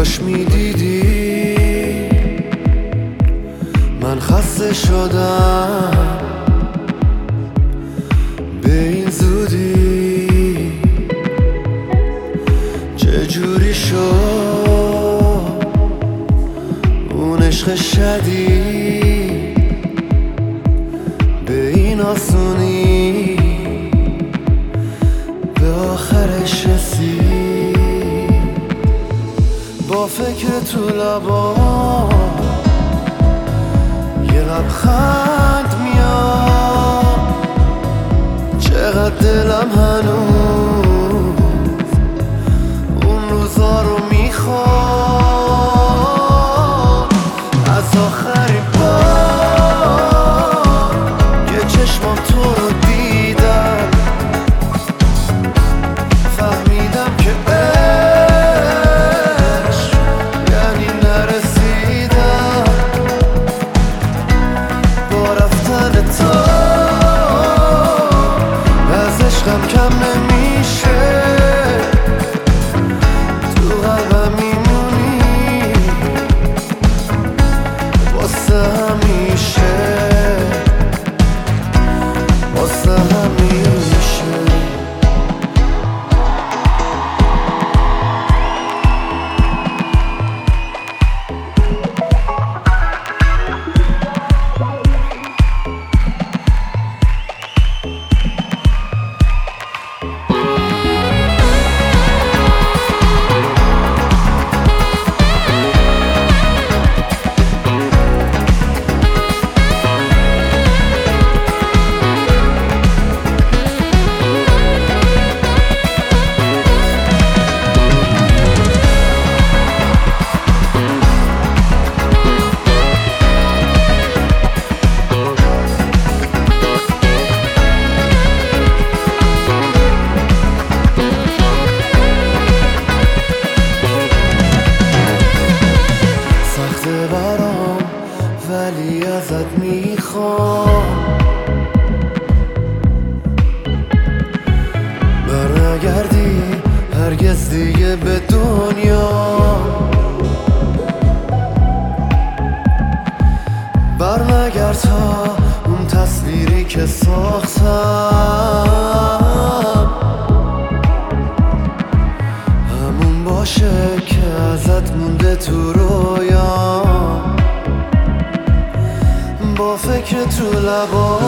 کاش میدیدی من خسته شدم به این زودی. چجوری شد اون عشق شدید به این آسونی به آخرش رسید. با فکر تو لبا یه لبخند میاد، چقدر دلم هنوز اون روزا رو میخواد. از آخرین بار یه چشمم تو رو دیدم، فهمیدم که عشق یعنی نرسیدم. با رفتن تو از عشقم کم نمیشه، تو قلبم میمونی واسه همیشه، واسه همیشه. ولی ازت میخوام برنگردی هرگز دیگه به دنیا، برنگرد تا اون تصویری که ساختم همون باشه که ازت مونده تو رویام. با فکر تو لبا